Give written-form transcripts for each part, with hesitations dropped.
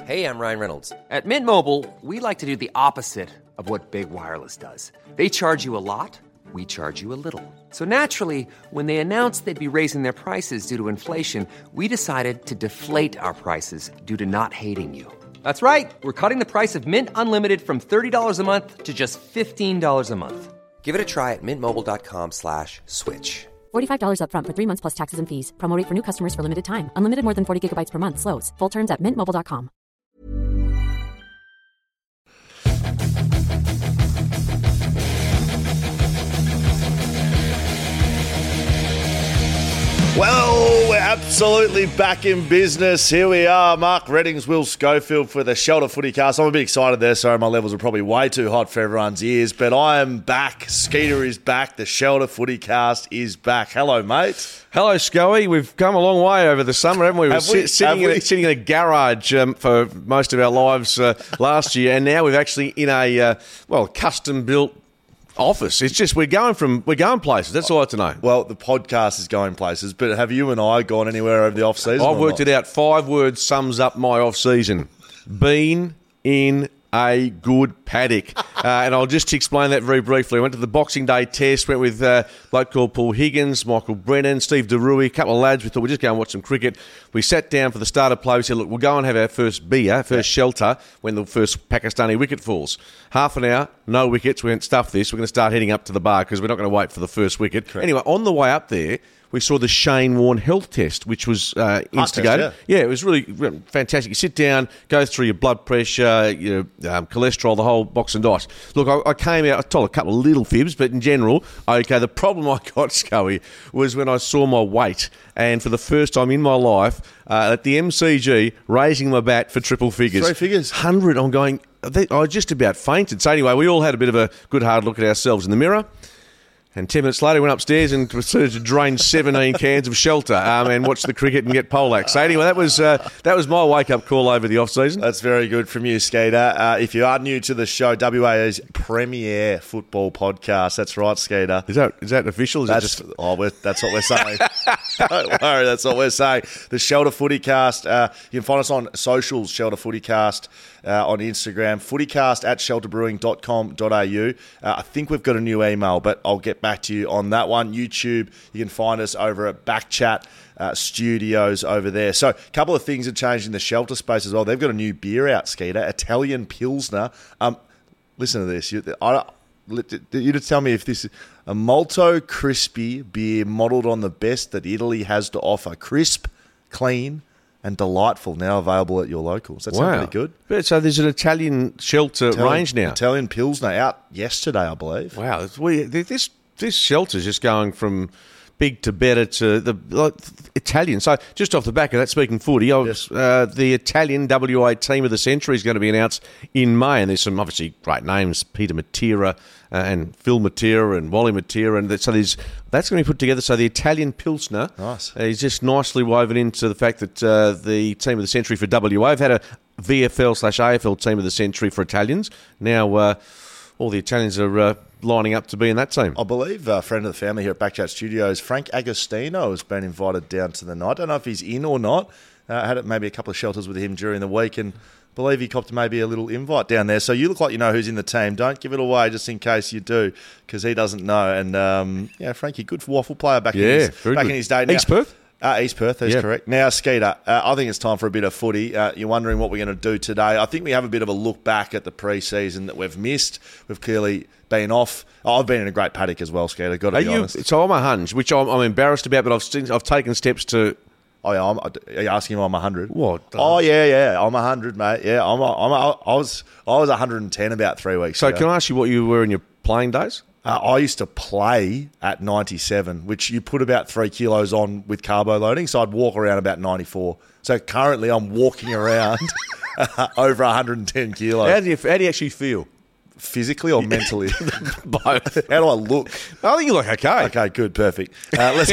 Hey, I'm Ryan Reynolds. At Mint Mobile, we like to do the opposite of what Big Wireless does. They charge you a lot, we charge you a little. So naturally, when they announced they'd be raising their prices due to inflation, we decided to deflate our prices due to not hating you. That's right. We're cutting the price of Mint Unlimited from $30 a month to just $15 a month. Give it a try at mintmobile.com/switch. $45 up front for 3 months plus taxes and fees. Promo rate for new customers for limited time. Unlimited more than 40 gigabytes per month. Slows full terms at mintmobile.com. Well, we're absolutely back in business. Here we are, Mark Reddings, Will Schofield for the Shelter Footycast. I'm a bit excited there. Sorry, my levels are probably way too hot for everyone's ears, but I am back. Skeeter is back. The Shelter Footycast is back. Hello, mate. Hello, Scully. We've come a long way over the summer, haven't we? Sitting in a garage for most of our lives last year, and now we're actually in a custom-built office. It's just we're going places. That's all I have to know. Well, the podcast is going places, but have you and I gone anywhere over the off season? I've worked it out. 5 words sums up my off season: been in a good paddock. And I'll just explain that very briefly. I went to the Boxing Day test, went with a bloke called Paul Higgins, Michael Brennan, Steve DeRuy, a couple of lads. We thought we'd just go and watch some cricket. We sat down for the starter play. We said, look, we'll go and have our first shelter when the first Pakistani wicket falls. Half an hour, no wickets. We went, stuff this. We're going to start heading up to the bar because we're not going to wait for the first wicket. Correct. Anyway, on the way up there, we saw the Shane Warne health test, which was instigated. Test, yeah, it was really fantastic. You sit down, go through your blood pressure, your cholesterol, the whole box and dice. Look, I came out, I told a couple of little fibs, but in general, okay, the problem I got, Scully, was when I saw my weight. And for the first time in my life, at the MCG, raising my bat for triple figures. 3 figures. 100, I'm going, I just about fainted. So anyway, we all had a bit of a good hard look at ourselves in the mirror. And 10 minutes later, went upstairs and proceeded to drain 17 cans of shelter and watch the cricket and get poleaxed. So anyway, that was my wake-up call over the off-season. That's very good from you, Skeeter. If you are new to the show, WA's premier football podcast. That's right, Skeeter. Is that official? That's what we're saying. Don't worry, that's what we're saying. The Shelter Footycast. You can find us on socials, Shelter Footycast. On Instagram, footycast@shelterbrewing.com.au. I think we've got a new email, but I'll get back to you on that one. YouTube, you can find us over at Backchat Studios over there. So a couple of things have changed in the shelter space as well. They've got a new beer out, Skeeter, Italian Pilsner. Listen to this. You just tell me if this is a Molto Crispy beer modelled on the best that Italy has to offer. Crisp, clean, and delightful, now available at your locals. That sounds pretty good. But so there's an Italian shelter range now. Italian Pilsner out yesterday, I believe. Wow, this shelter's just going from big to better to the Italian. So just off the back of that, speaking footy, yes. The Italian WA team of the century is going to be announced in May, and there's some obviously great names: Peter Matera and Phil Matera and Wally Matera, and so that's going to be put together. So the Italian Pilsner is just nicely woven into the fact that the team of the century for WA have had a VFL/AFL team of the century for Italians. Now all the Italians are lining up to be in that team. I believe a friend of the family here at Backchat Studios, Frank Agostino, has been invited down to the night. I don't know if he's in or not. I had maybe a couple of shelters with him during the week and believe he copped maybe a little invite down there. So you look like you know who's in the team. Don't give it away just in case you do, because he doesn't know. And, Frankie, good waffle player back in his day. Now, East Perth? East Perth, that's correct. Now, Skeeter, I think it's time for a bit of footy. You're wondering what we're going to do today. I think we have a bit of a look back at the pre-season that we've missed. We've clearly been off. I've been in a great paddock as well, Skeeter, got to be honest. So I'm a hunch, which I'm embarrassed about, but I've taken steps to... Oh, yeah, are you asking if I'm 100? What? Oh, yeah, I'm 100, mate. Yeah, I was 110 about 3 weeks ago. So can I ask you what you were in your playing days? I used to play at 97, which you put about 3 kilos on with carbo loading, so I'd walk around about 94. So currently I'm walking around over 110 kilos. How do you actually feel? Physically or mentally? Both. How do I look? I think you look okay. Okay, good, perfect. Let's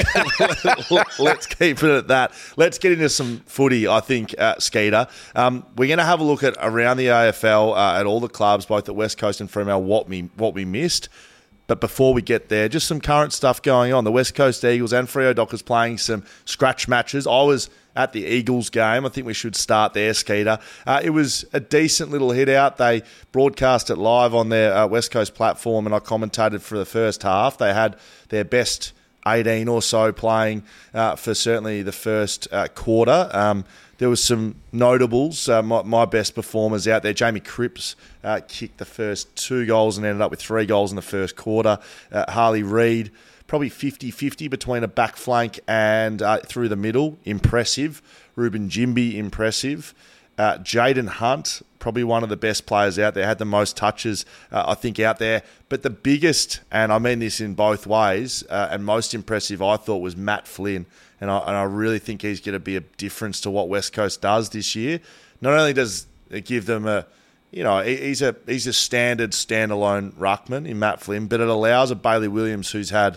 keep it at that. Let's get into some footy, I think, Skeeter. We're going to have a look at around the AFL, at all the clubs, both at West Coast and Fremantle, what we missed. But before we get there, just some current stuff going on. The West Coast Eagles and Freo Dockers playing some scratch matches. I was at the Eagles game. I think we should start there, Skeeter. It was a decent little hit out. They broadcast it live on their West Coast platform, and I commentated for the first half. They had their best 18 or so playing for certainly the first quarter. There was some notables. My best performers out there. Jamie Cripps kicked the first 2 goals and ended up with 3 goals in the first quarter. Harley Reid, probably 50-50 between a back flank and through the middle. Impressive. Ruben Jimby, impressive. Jaden Hunt, probably one of the best players out there, had the most touches, I think, out there. But the biggest, and I mean this in both ways, and most impressive, I thought, was Matt Flynn. And I really think he's going to be a difference to what West Coast does this year. Not only does it give them he's a standard standalone ruckman in Matt Flynn, but it allows a Bailey Williams who's had,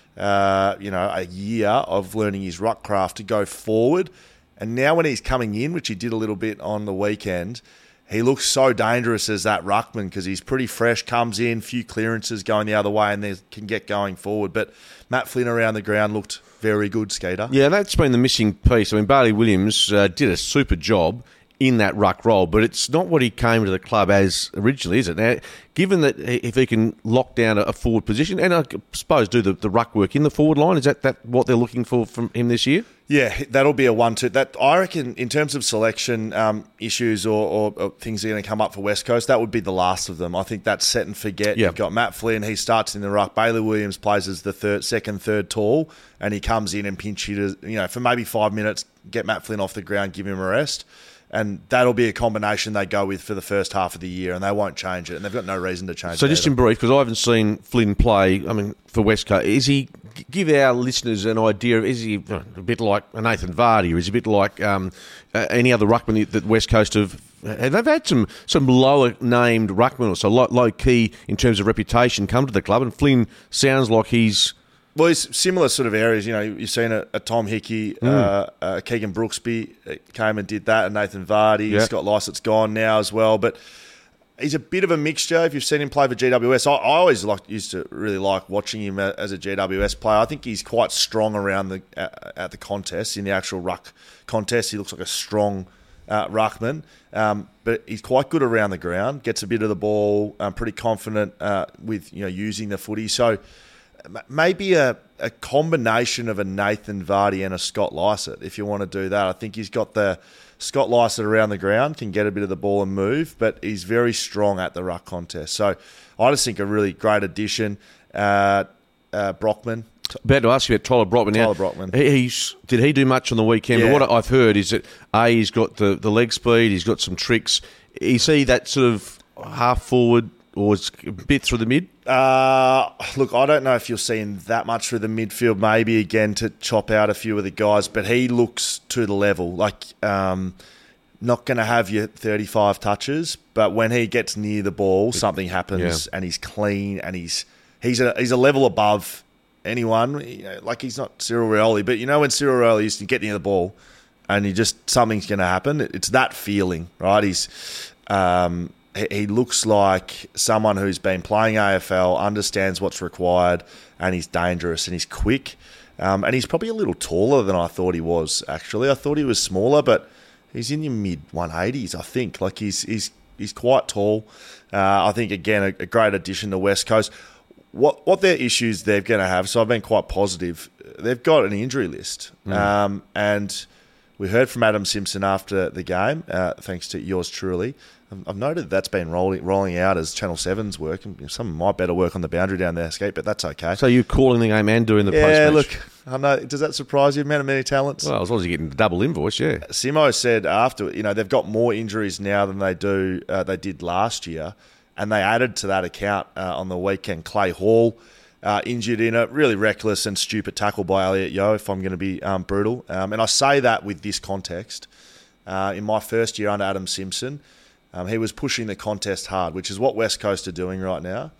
a year of learning his ruck craft to go forward. And now when he's coming in, which he did a little bit on the weekend, he looks so dangerous as that ruckman because he's pretty fresh, comes in, few clearances going the other way, and they can get going forward. But Matt Flynn around the ground looked very good, Skeeter. Yeah, that's been the missing piece. I mean, Bailey Williams did a super job in that ruck role, but it's not what he came to the club as originally, is it? Now, given that if he can lock down a forward position, and I suppose do the ruck work in the forward line, is that what they're looking for from him this year? Yeah, that'll be a 1-2. That I reckon, in terms of selection issues or things that are going to come up for West Coast, that would be the last of them. I think that's set and forget. Yeah. You've got Matt Flynn, he starts in the ruck. Bailey Williams plays as the second, third tall, and he comes in and pinch hitters, for maybe 5 minutes, get Matt Flynn off the ground, give him a rest. And that'll be a combination they go with for the first half of the year, and they won't change it, and they've got no reason to change it. So just in brief, because I haven't seen Flynn play, for West Coast, give our listeners an idea, is he a bit like Nathan Vardy, or is he a bit like any other ruckman that West Coast have? They've had some lower-named ruckmen, or so low-key in terms of reputation, come to the club, and Flynn sounds like he's... Well, it's similar sort of areas. You've seen a Tom Hickey, Keegan Brooksby came and did that, and Nathan Vardy. Yeah. Scott Lycett's gone now as well. But he's a bit of a mixture. If you've seen him play for GWS, I always used to really like watching him as a GWS player. I think he's quite strong around at the contest, in the actual ruck contest. He looks like a strong ruckman, but he's quite good around the ground. Gets a bit of the ball. Pretty confident with using the footy. So. Maybe a combination of a Nathan Vardy and a Scott Lycett, if you want to do that. I think he's got the Scott Lycett around the ground, can get a bit of the ball and move, but he's very strong at the ruck contest. So I just think a really great addition. Brockman. About to ask you about Tyler Brockman. Tyler Brockman. Did he do much on the weekend? Yeah. But what I've heard is that, he's got the leg speed, he's got some tricks. Is he that sort of half forward or is a bit through the mid? Look, I don't know if you'll see him that much through the midfield, maybe again to chop out a few of the guys, but he looks to the level. Not going to have your 35 touches, but when he gets near the ball, something happens, and he's clean, and he's a level above anyone. He's not Cyril Rioli, but when Cyril Rioli used to get near the ball, and something's going to happen. It's that feeling, right? He looks like someone who's been playing AFL, understands what's required, and he's dangerous and he's quick. And he's probably a little taller than I thought he was, actually. I thought he was smaller, but he's in your mid-180s, I think. He's quite tall. I think, again, a great addition to West Coast. What their issues they're going to have, so I've been quite positive, they've got an injury list. And we heard from Adam Simpson after the game, thanks to yours truly. I've noted that's been rolling out as Channel 7's work. Some of my better work on the boundary down there, Skate, but that's okay. So you're calling the game and doing the post-match? Yeah, look, I know. Does that surprise you, man? Of many talents? Well, as long as you're getting the double invoice, yeah. Simo said after, they've got more injuries now than they did last year, and they added to that account on the weekend. Clay Hall injured in a really reckless and stupid tackle by Elliot Yeo, if I'm going to be brutal. And I say that with this context. In my first year under Adam Simpson, he was pushing the contest hard, which is what West Coast are doing right now.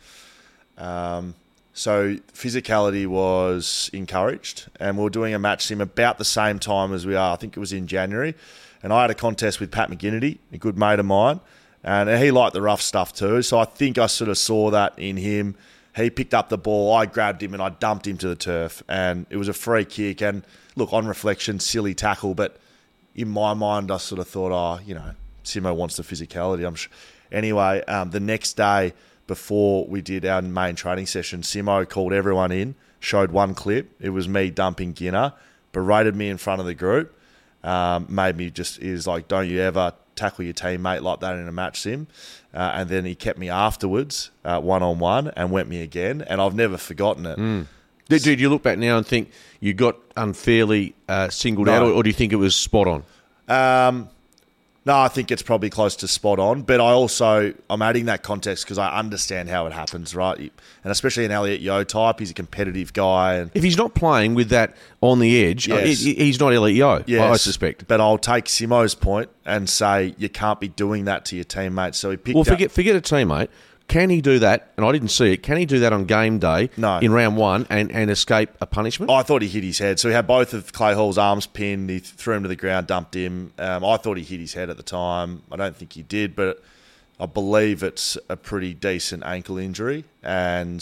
So physicality was encouraged, and we were doing a match sim about the same time as we are. I think it was in January. And I had a contest with Pat McGinnity, a good mate of mine, and he liked the rough stuff too. So I think I sort of saw that in him. He picked up the ball, I grabbed him, and I dumped him to the turf. And it was a free kick. And look, on reflection, silly tackle, but in my mind, I sort of thought, Simo wants the physicality. Anyway, the next day before we did our main training session, Simo called everyone in, showed one clip. It was me dumping Ginner, berated me in front of the group, made me he was like, don't you ever tackle your teammate like that in a match sim. And then he kept me afterwards, one-on-one, and went me again. And I've never forgotten it. Dude, you look back now and think you got unfairly singled out, or do you think it was spot on? No, I think it's probably close to spot on. But I'm adding that context because I understand how it happens, right? And especially an Elliot Yeo type, he's a competitive guy. And if he's not playing with that on the edge, he's not Elliot Yeo, yes, I suspect. But I'll take Simo's point and say you can't be doing that to your teammates. So he picked forget a teammate. Can he do that? And I didn't see it. Can he do that on game day in round one and escape a punishment? I thought he hit his head. So he had both of Clay Hall's arms pinned. He threw him to the ground, dumped him. I thought he hit his head at the time. I don't think he did, but I believe it's a pretty decent ankle injury. And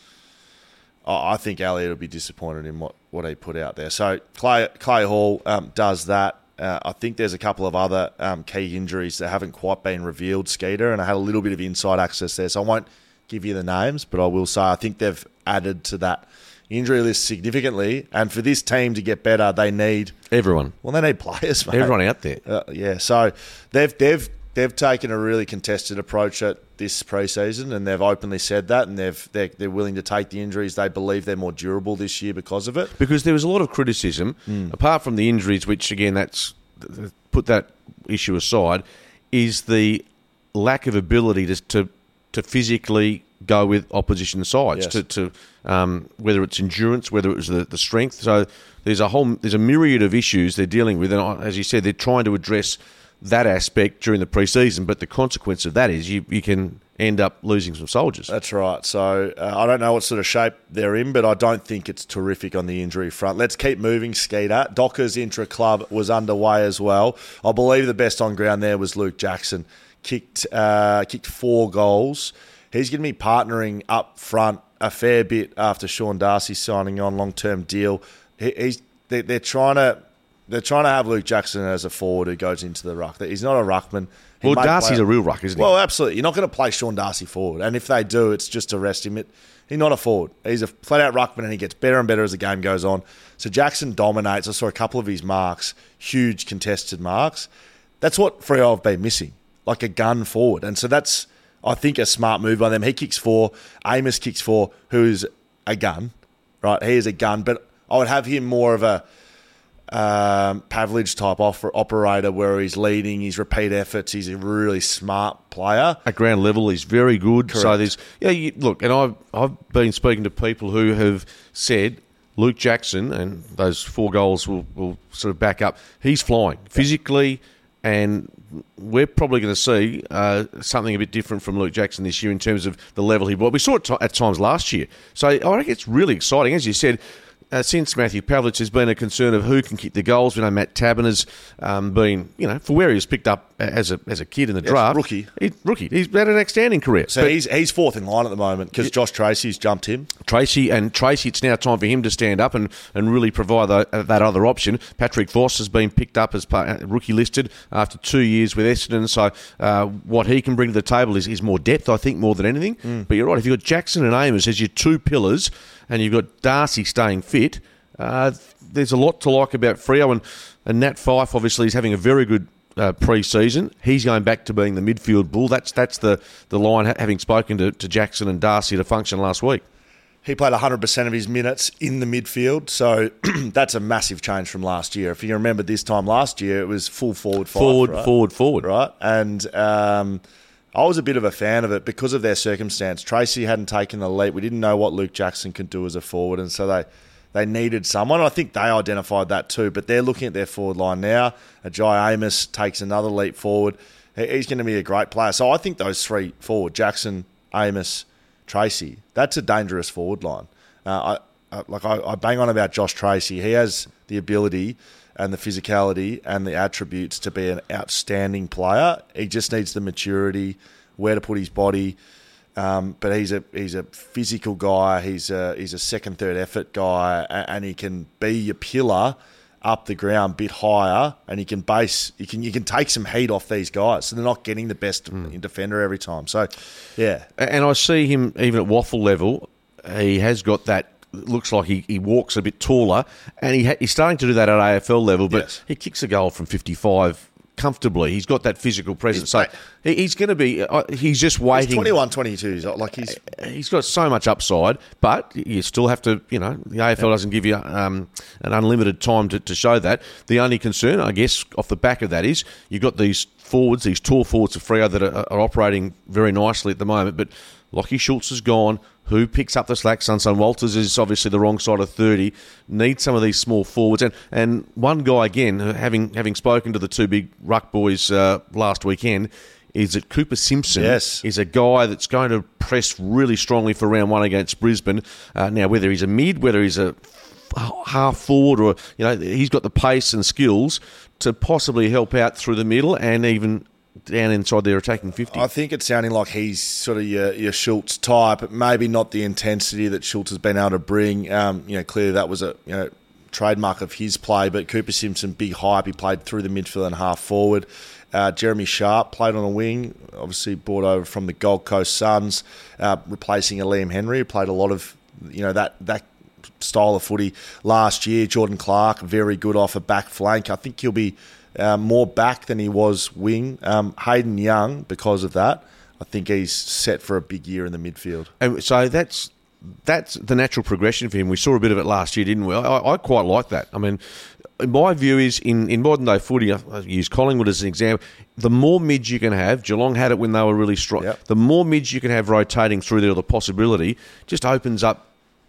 I think Elliot will be disappointed in what he put out there. So Clay Hall does that. I think there's a couple of other key injuries that haven't quite been revealed, Skeeter, and I had a little bit of inside access there, so I won't give you the names, but I will say I think they've added to that injury list significantly, and for this team to get better, they need... Everyone. Well, they need players, mate. Everyone out there. So they've taken a really contested approach at this preseason, and they've openly said that, and they're willing to take the injuries. They believe they're more durable this year because of it. Because there was a lot of criticism, apart from the injuries, which again, put that issue aside, is the lack of ability to physically go with opposition sides. Yes. To whether it's endurance, whether it was the strength. So there's a myriad of issues they're dealing with, and as you said, they're trying to address that aspect during the pre-season, but the consequence of that is you can end up losing some soldiers. That's right. So I don't know what sort of shape they're in, but I don't think it's terrific on the injury front. Let's keep moving, Skeeter. Dockers intra-club was underway as well. I believe the best on ground there was Luke Jackson. Kicked 4 goals. He's going to be partnering up front a fair bit after Sean Darcy signing on long-term deal. They're trying to have Luke Jackson as a forward who goes into the ruck. He's not a ruckman. Well, Darcy's a real ruck, isn't he? Well, absolutely. You're not going to play Sean Darcy forward. And if they do, it's just to rest him. He's not a forward. He's a flat-out ruckman, and he gets better and better as the game goes on. So Jackson dominates. I saw a couple of his marks, huge contested marks. That's what Freo have been missing, like a gun forward. And so that's, I think, a smart move by them. He kicks 4. Amos kicks 4, who's a gun, right? He is a gun. But I would have him more of a Pavlich type operator where he's leading his repeat efforts. He's a really smart player. At ground level, he's very good. Correct. So there's look, and I've been speaking to people who have said Luke Jackson, and those 4 goals will sort of back up. He's flying physically, and we're probably going to see something a bit different from Luke Jackson this year in terms of the level he brought. We saw it at times last year. So I think it's really exciting, as you said. Since Matthew Pavlich has been a concern of who can kick the goals. We know Matt Tabin has been, for where he was picked up as a kid in the draft. Rookie. He's had an outstanding career. So he's 4th in line at the moment because Josh Tracy's jumped him. Tracy, it's now time for him to stand up and really provide that other option. Patrick Voss has been picked up as rookie listed after 2 years with Essendon. So what he can bring to the table is more depth, I think, more than anything. But you're right, if you've got Jackson and Amos as your 2 pillars, and you've got Darcy staying fit, there's a lot to like about Freo, and Nat Fyfe obviously is having a very good pre-season. He's going back to being the midfield bull. That's the line, having spoken to Jackson and Darcy to function last week. He played 100% of his minutes in the midfield, so that's a massive change from last year. If you remember this time last year, it was full forward, forward. Right, and I was a bit of a fan of it because of their circumstance. Tracy hadn't taken the leap. We didn't know what Luke Jackson could do as a forward, and so they needed someone. I think they identified that too, but they're looking at their forward line now. Jai Amos takes another leap forward. He's going to be a great player. So I think those 3 forward, Jackson, Amos, Tracy, that's a dangerous forward line. I bang on about Josh Tracy. He has the ability and the physicality and the attributes to be an outstanding player. He just needs the maturity, where to put his body. But he's a physical guy. He's a second, third effort guy, and he can be your pillar up the ground, a bit higher, and you can take some heat off these guys. So they're not getting the best defender every time. So, yeah. And I see him even at waffle level. He has got that. Looks like he walks a bit taller, and he's starting to do that at AFL level. But he kicks a goal from 55 comfortably. He's got that physical presence. He's going to be. He's just waiting. He's 21, 22. He's got so much upside, but you still have to. The AFL doesn't give you an unlimited time to show that. The only concern, I guess, off the back of that is you've got these forwards, these tall forwards of Freo that are operating very nicely at the moment. But Lachie Schultz is gone. Who picks up the slack? Sunsun Walters is obviously the wrong side of 30. Needs some of these small forwards. And one guy, again, having spoken to the two big ruck boys last weekend, is that Cooper Simpson is a guy that's going to press really strongly for round one against Brisbane. Now, whether he's a mid, whether he's a half forward, or he's got the pace and skills to possibly help out through the middle and even down inside their attacking 50. I think it's sounding like he's sort of your Schultz type, but maybe not the intensity that Schultz has been able to bring. Clearly that was a trademark of his play, but Cooper Simpson, big hype. He played through the midfield and half forward. Jeremy Sharp played on a wing, obviously brought over from the Gold Coast Suns, replacing a Liam Henry, who played a lot of that style of footy last year. Jordan Clark, very good off a back flank. I think he'll be more back than he was wing. Hayden Young, because of that, I think he's set for a big year in the midfield. And so that's the natural progression for him. We saw a bit of it last year, didn't we? I quite like that. I mean, my view is in modern day footy, I use Collingwood as an example, the more mids you can have, Geelong had it when they were really strong, the more mids you can have rotating through there, the possibility just opens up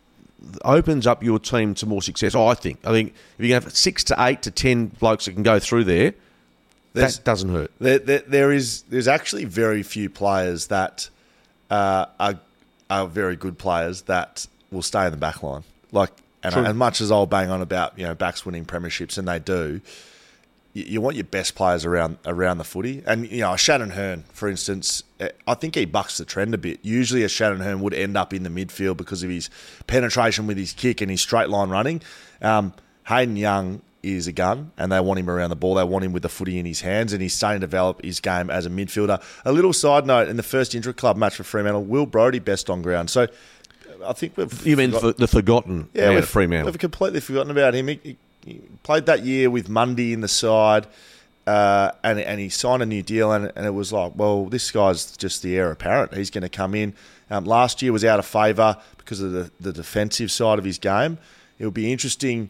your team to more success. I think if you can have 6 to 8 to 10 blokes that can go through there, that doesn't hurt. There's actually very few players that are very good players that will stay in the back line. As much as I'll bang on about backs winning premierships, and they do, you want your best players around the footy. And Shannon Hearn, for instance, I think he bucks the trend a bit. Usually a Shannon Hearn would end up in the midfield because of his penetration with his kick and his straight line running. Hayden Young is a gun, and they want him around the ball. They want him with the footy in his hands, and he's starting to develop his game as a midfielder. A little side note, in the first intra-club match for Fremantle, Will Brodie best on ground. So I think we've... You mean the forgotten man of Fremantle? We've completely forgotten about him. He played that year with Mundy in the side, and he signed a new deal, and it was like, well, this guy's just the heir apparent. He's going to come in. Last year was out of favour because of the defensive side of his game. It'll be interesting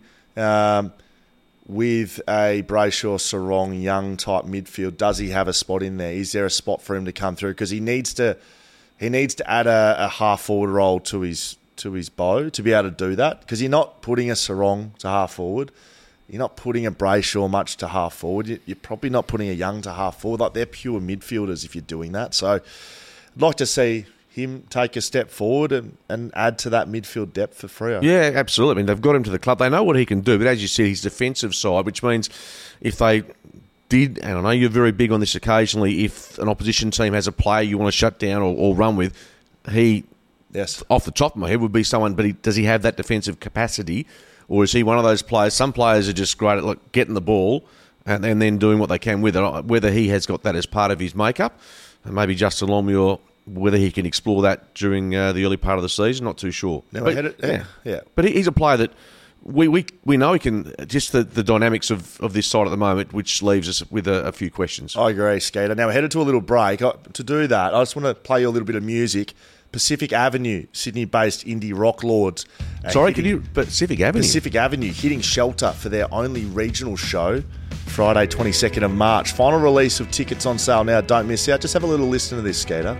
with a Brayshaw, Sarong, Young type midfield. Does he have a spot in there? Is there a spot for him to come through? Because he needs to add a half forward role to his bow to be able to do that, because you're not putting a Sarong to half forward. You're not putting a Brayshaw much to half forward. You're probably not putting a Young to half forward. They're pure midfielders if you're doing that. So I'd like to see him take a step forward and add to that midfield depth for Freo. Yeah, absolutely. I mean, they've got him to the club. They know what he can do. But as you said, his defensive side, which means if they did, and I know you're very big on this occasionally, if an opposition team has a player you want to shut down or run with, he... Yes. Off the top of my head would be someone, but does he have that defensive capacity, or is he one of those players? Some players are just great at getting the ball and then doing what they can with it. Whether he has got that as part of his makeup, and maybe Justin Longmuir, whether he can explore that during the early part of the season, not too sure. No, but he's a player that we know he can. Just the dynamics of this side at the moment, which leaves us with a few questions. I agree, Skeeter. Now we're headed to a little break. To do that, I just want to play you a little bit of music. Pacific Avenue, Sydney-based indie rock lords. Pacific Avenue? Pacific Avenue, hitting Shelter for their only regional show, Friday, 22nd of March. Final release of tickets on sale now. Don't miss out. Just have a little listen to this, Skater.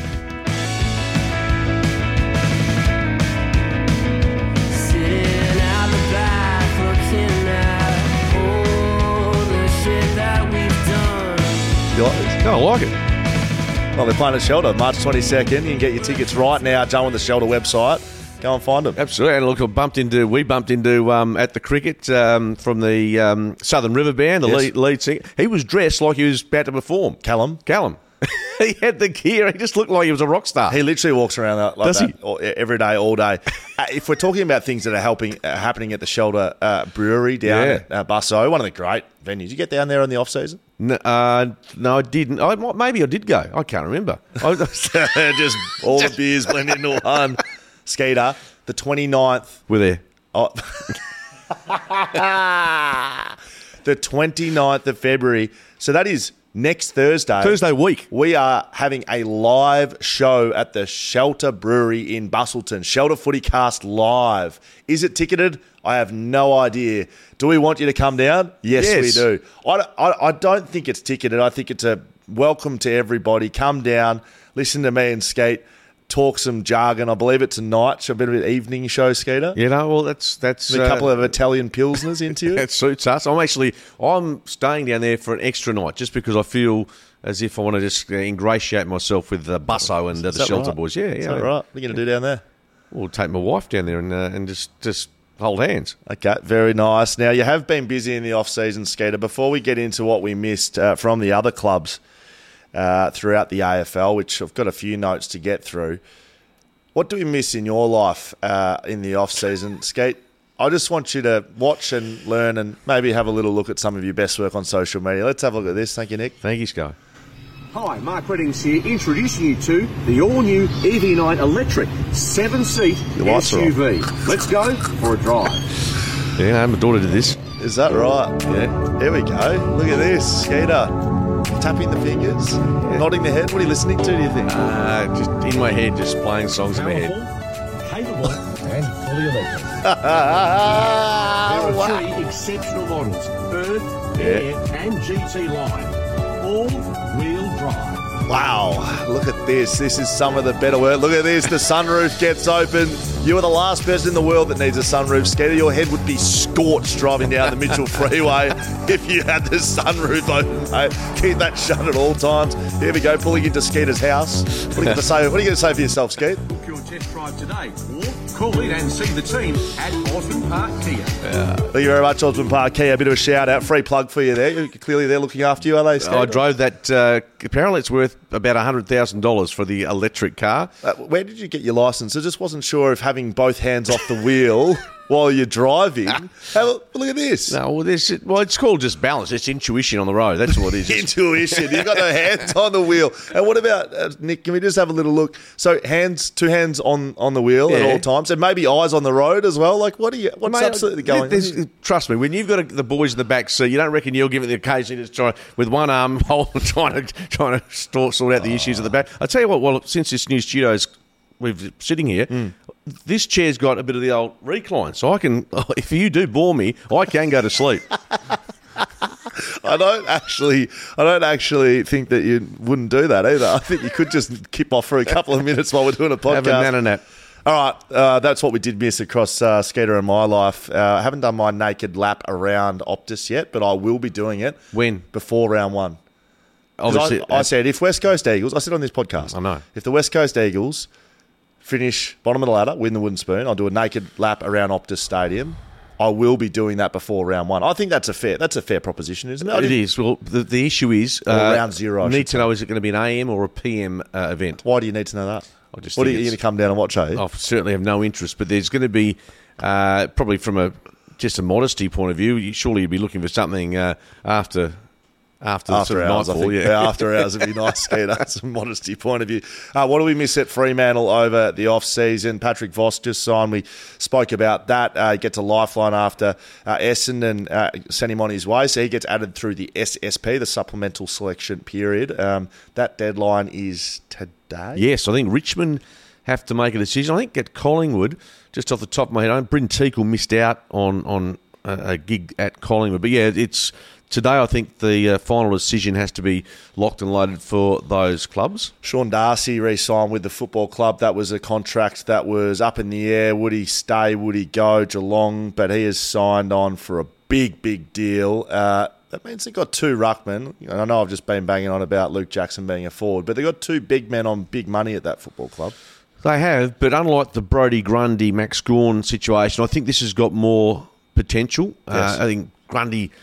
You like this? No, I like it. Well, they're playing at Shelter, March 22nd. You can get your tickets right now. Jump on the Shelter website. Go and find them. Absolutely. And look, we bumped into at the cricket from the Southern River Band, the lead singer. He was dressed like he was about to perform. Callum. He had the gear. He just looked like he was a rock star. He literally walks around like Does that every day, all day. If we're talking about things that are happening at the Shelter Brewery down at Busso, one of the great venues. You get down there in the off-season? No, I didn't. Maybe I did go. I can't remember. Just all the beers blend into one. Skeeter, the 29th. We're there. Oh. The 29th of February. So that is next Thursday. Thursday week. We are having a live show at the Shelter Brewery in Bustleton. Shelter Footycast Live. Is it ticketed? I have no idea. Do we want you to come down? Yes. We do. I don't think it's ticketed. I think it's a welcome to everybody. Come down, listen to me and Skate, talk some jargon. I believe it's a night show, a bit of an evening show, Skeeter. You know, well, that's a couple of Italian pilsners into you. That suits us. I'm staying down there for an extra night just because I feel as if I want to just ingratiate myself with the Busso and the Shelter boys. Yeah. Is that right? What are you going to do down there? We'll take my wife down there and just hold hands. Okay, very nice. Now, you have been busy in the off-season, Skeeter. Before we get into what we missed from the other clubs throughout the AFL, which I've got a few notes to get through, what do we miss in your life in the off-season? Skate, I just want you to watch and learn and maybe have a little look at some of your best work on social media. Let's have a look at this. Thank you, Nick. Thank you, Sky. Hi, Mark Reddings here, introducing you to the all-new EV9 Electric 7-seat SUV. Let's go for a drive. Yeah, my daughter did this. Is that right? Yeah. Here we go. Look at this. Skeeter, tapping the fingers, nodding the head. What are you listening to, do you think? Just in my head, just playing songs in my head. Capable, and fully electric. There are 3 exceptional models, Earth, Air and GT line. All-wheel drive. Wow, look at this. This is some of the better work. Look at this. The sunroof gets open. You are the last person in the world that needs a sunroof, Skeeter. Your head would be scorched driving down the Mitchell Freeway if you had the sunroof open, mate. Keep that shut at all times. Here we go, pulling into Skeeter's house. What are you going to say for yourself, Skeet? Book your test drive today or call in and see the team at Osborne Park Kia. Thank you very much, Osborne Park Kia. A bit of a shout out. Free plug for you there. Clearly they're looking after you, are they, Skeeter? I drove that. Apparently it's worth about $100,000 for the electric car. Where did you get your licence? I just wasn't sure if having both hands off the wheel while you're driving. Look at this. No, well, it's called just balance. It's intuition on the road. That's what it is. Intuition. You've got no hands on the wheel. And what about, Nick, can we just have a little look? So two hands on the wheel at all times, and maybe eyes on the road as well. Like, what's absolutely going on? Trust me, when you've got the boys in the back seat, you don't reckon you'll give it the occasion to try with one arm trying to sort out the issues at the back. I tell you what, well, since this new studio's we're sitting here, this chair's got a bit of the old recline, so I can, if you do bore me, I can go to sleep. I don't actually think that you wouldn't do that either. I think you could just kip off for a couple of minutes while we're doing a podcast. Have a nana nap. All right, that's what we did miss across Skeeter and my life. I haven't done my naked lap around Optus yet, but I will be doing it. When? Before round 1. Obviously, I said if West Coast Eagles, I said on this podcast, I know. If the West Coast Eagles finish bottom of the ladder, win the wooden spoon, I'll do a naked lap around Optus Stadium. I will be doing that before round 1. I think that's a fair proposition, isn't it? It is. Well, the issue is round 0. I need to know, is it going to be an AM or a PM event? Why do you need to know that? What are you going to come down and watch? I certainly have no interest, but there's going to be probably from just a modesty point of view. Surely you'd be looking for something after sort of hours, nightfall. I think. Yeah, after hours would be nice, Skeeter. That's a modesty point of view. What do we miss at Fremantle over the off-season? Patrick Voss just signed. We spoke about that. Gets a lifeline after Essendon sent him on his way, so he gets added through the SSP, the Supplemental Selection Period. That deadline is today. Yes, I think Richmond have to make a decision. I think at Collingwood, just off the top of my head, Bryn Teakle missed out on a gig at Collingwood. But yeah, it's today. I think the final decision has to be locked and loaded for those clubs. Sean Darcy re-signed with the football club. That was a contract that was up in the air. Would he stay? Would he go? Geelong, but he has signed on for a big deal. That means they've got 2 ruckmen. I know I've just been banging on about Luke Jackson being a forward, but they've got 2 big men on big money at that football club. They have, but unlike the Brodie Grundy, Max Gawn situation, I think this has got more potential. Yes. I think Grundy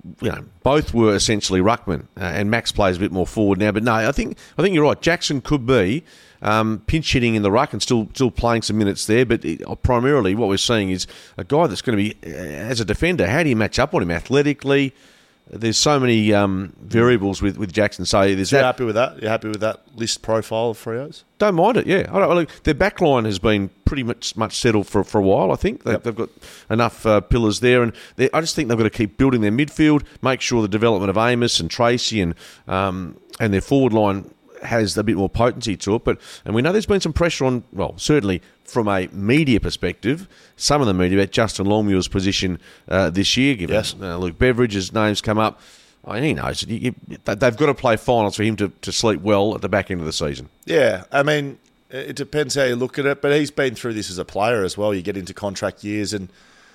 both were essentially ruckman, and Max plays a bit more forward now. But no, I think you're right. Jackson could be pinch hitting in the ruck and still playing some minutes there. But primarily, what we're seeing is a guy that's going to be as a defender. How do you match up on him athletically? There's so many variables with Jackson. So there's You're happy with that? You're happy with that list profile of Freo's? Don't mind it, yeah. Their back line has been pretty much settled for a while, I think. They've got enough pillars there, and I just think they've got to keep building their midfield, make sure the development of Amos and Tracy and their forward line has a bit more potency to it. And we know there's been some pressure on, well, certainly from a media perspective, some of the media about Justin Longmuir's position this year, given Luke Beveridge's name's come up. He knows they've got to play finals for him to sleep well at the back end of the season. Yeah, I mean, it depends how you look at it, but he's been through this as a player as well. You get into contract years, and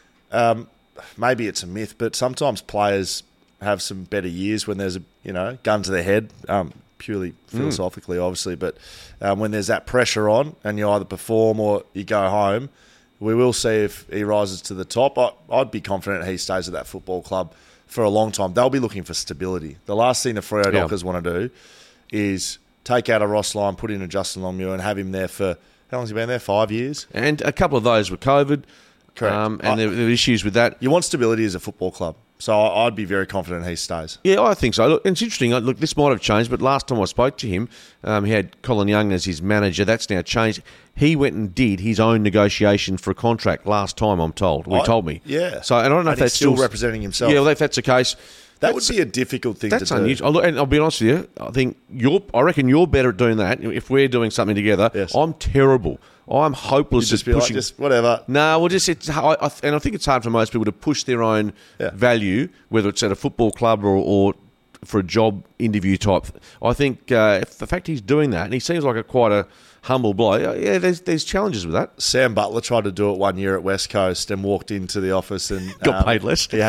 maybe it's a myth, but sometimes players have some better years when there's a gun to their head. Purely philosophically, obviously, but when there's that pressure on and you either perform or you go home, we will see if he rises to the top. I'd be confident he stays at that football club for a long time. They'll be looking for stability. The last thing the Freo Dockers want to do is take out a Ross Lyon, put in a Justin Longmuir and have him there for, how long has he been there? 5 years? And a couple of those were COVID. Correct. And there were issues with that. You want stability as a football club. So I'd be very confident he stays. Yeah, I think so. Look, it's interesting. Look, this might have changed, but last time I spoke to him, he had Colin Young as his manager. That's now changed. He went and did his own negotiation for a contract last time, I'm told. He told me. Yeah. So I don't know if that's still representing himself. Yeah, well, if that's the case. That would be a difficult thing to do. That's unusual. And I'll be honest with you. I reckon you're better at doing that. If we're doing something together, yes. I'm terrible. I'm hopeless at pushing. Just whatever. No, well, and I think it's hard for most people to push their own value, whether it's at a football club or for a job interview type. I think if the fact he's doing that, and he seems like quite a humble bloke, there's challenges with that. Sam Butler tried to do it one year at West Coast and walked into the office and got paid less. He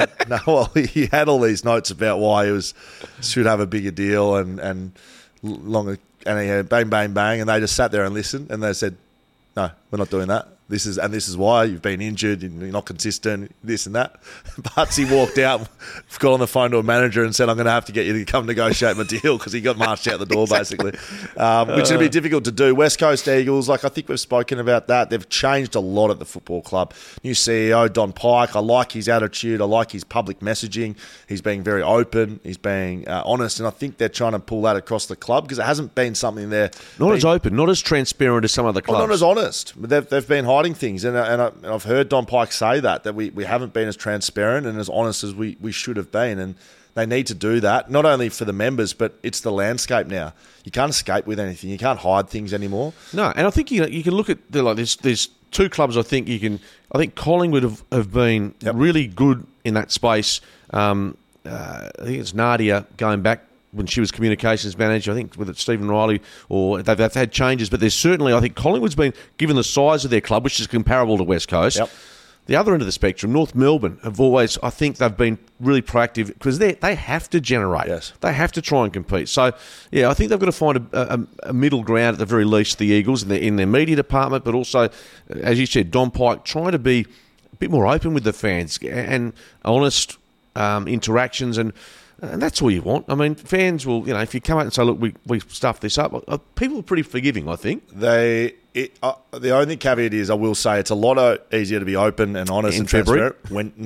had all these notes about why he should have a bigger deal and longer, and he had bang, bang, bang, and they just sat there and listened, and they said, no, we're not doing that. This is why you've been injured, you're not consistent, this and that. Butsy walked out, got on the phone to a manager and said, I'm going to have to get you to come negotiate my deal, because he got marched out the door, basically, which would be difficult to do. West Coast Eagles, I think we've spoken about that. They've changed a lot at the football club. New CEO, Don Pike, I like his attitude, I like his public messaging. He's being very open, he's being honest, and I think they're trying to pull that across the club, because it hasn't been something there. Not as open, not as transparent as some other clubs. Well, not as honest. They've been hiding things, and I've heard Don Pike say that we haven't been as transparent and as honest as we should have been, and they need to do that, not only for the members, but it's the landscape now. You can't escape with anything. You can't hide things anymore. No, and I think you can look at there's two clubs I think Collingwood have been really good in that space. I think it's Nadia going back when she was communications manager, I think with Stephen Riley, or they've had changes, but there's certainly, I think Collingwood's been, given the size of their club, which is comparable to West Coast, the other end of the spectrum, North Melbourne, have always, I think they've been really proactive, because they have to generate. Yes. They have to try and compete. So, yeah, I think they've got to find a middle ground at the very least, the Eagles, in their media department, but also, as you said, Don Pike, trying to be a bit more open with the fans and honest interactions, and that's all you want. I mean, fans will, if you come out and say, look, we stuffed this up, people are pretty forgiving, I think. The only caveat is, I will say, it's a lot easier to be open and honest and transparent.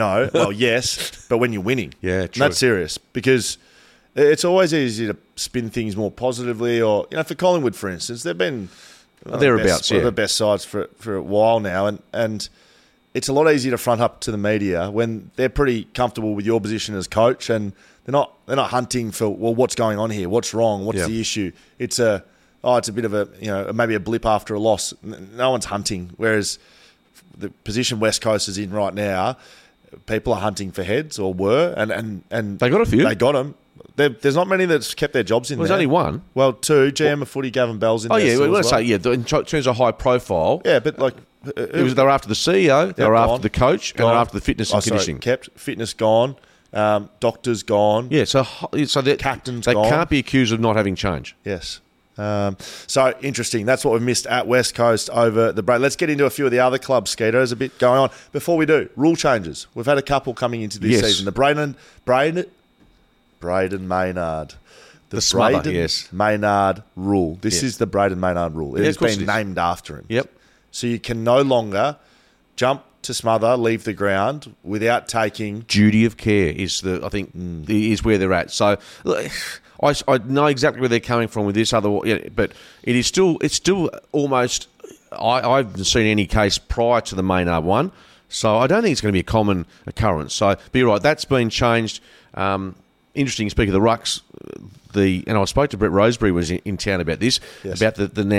Yes, but when you're winning. Yeah, true. And that's serious, because it's always easy to spin things more positively, or, for Collingwood, for instance, they've been thereabouts, one of the best sides for a while now, and it's a lot easier to front up to the media when they're pretty comfortable with your position as coach, and they're not hunting for, well, what's going on here? What's wrong? What's the issue? It's a bit of a, maybe a blip after a loss. No one's hunting. Whereas the position West Coast is in right now, people are hunting for heads, or were, and they got a few. They got them. There's not many that's kept their jobs in there. There's only one. Well, two. GM of footy, Gavin Bell's in there. Oh, yeah. We want to say, in terms of high profile. Yeah, but like, they were after the CEO, they were after the coach, and they were after the fitness and conditioning. Kept fitness gone. Doctors gone. Yeah, so captains they gone. can't be accused of not having change. Yes. So interesting. That's what we've missed at West Coast over the break. Let's get into a few of the other clubs, Skeeter. There's a bit going on. Before we do, rule changes. We've had a couple coming into this season. The Braden Maynard. The smother, Braden yes. Maynard rule. This is the Braden Maynard rule. It Yeah, has of course been it is. named after him. Yep. So you can no longer jump to smother, leave the ground without taking. Duty of care is is where they're at. So look, I know exactly where they're coming from with this but it's still almost. I haven't seen any case prior to the Maynard one, so I don't think it's going to be a common occurrence. So, but you're right, that's been changed. Interesting. Speaking of the rucks, and I spoke to Brett Roseberry was in town about this, about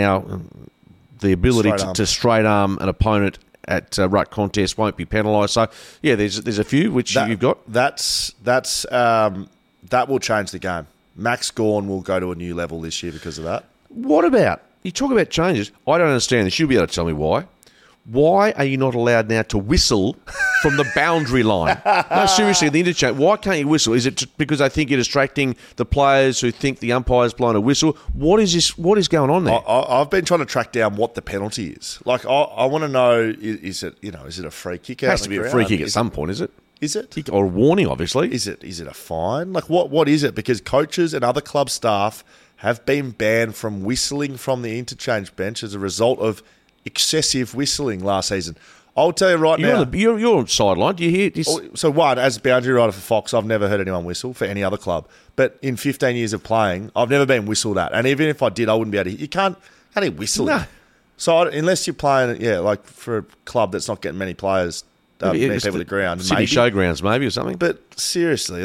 the ability to straight arm an opponent at ruck contest won't be penalised. So yeah, there's a few which you've got. That will change the game. Max Gawn will go to a new level this year because of that. What about, you talk about changes, I don't understand this. You'll be able to tell me why. Why are you not allowed now to whistle from the boundary line? No, seriously, the interchange. Why can't you whistle? Is it because they think you're distracting the players who think the umpire's blowing a whistle? What is this? What is going on there? I've been trying to track down what the penalty is. Like, I want to know: is it a free kick? It has to be a free kick at some point, is it? Is it? Or a warning, obviously. Is it a fine? Like, what is it? Because coaches and other club staff have been banned from whistling from the interchange bench as a result of excessive whistling last season. I'll tell you right now. You're on sideline. Do you hear this? So one, as a boundary rider for Fox, I've never heard anyone whistle for any other club. But in 15 years of playing, I've never been whistled at. And even if I did, I wouldn't be able to. You can't whistle. No. So unless you're playing, like for a club that's not getting many players, many people to the ground, City showgrounds maybe or something. But seriously,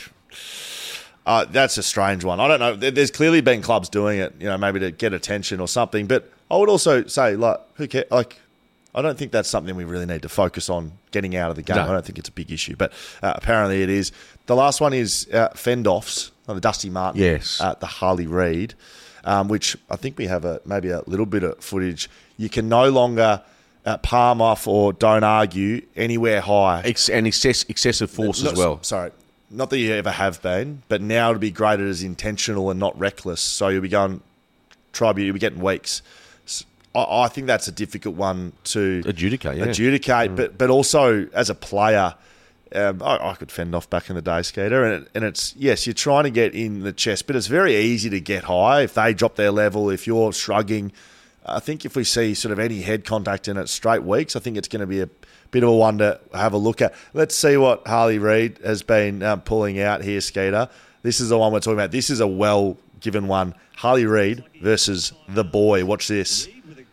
that's a strange one. I don't know. There's clearly been clubs doing it, maybe to get attention or something. But I would also say, who cares? I don't think that's something we really need to focus on getting out of the game. No. I don't think it's a big issue, but apparently it is. The last one is fend-offs, the Dusty Martin at the Harley Reid, which I think we have maybe a little bit of footage. You can no longer palm off or don't argue anywhere high. And excessive force as well. Sorry. Not that you ever have been, but now it'll be graded as intentional and not reckless. So you'll be going tribute, you'll be getting weeks. I think that's a difficult one to adjudicate. But also as a player, I could fend off back in the day, Skeeter, and it's, yes, you're trying to get in the chest, but it's very easy to get high if they drop their level, if you're shrugging. I think if we see sort of any head contact in it straight weeks, I think it's going to be a bit of a one to have a look at. Let's see what Harley Reid has been pulling out here, Skeeter. This is the one we're talking about. This is a well-given one. Harley Reid versus the boy. Watch this.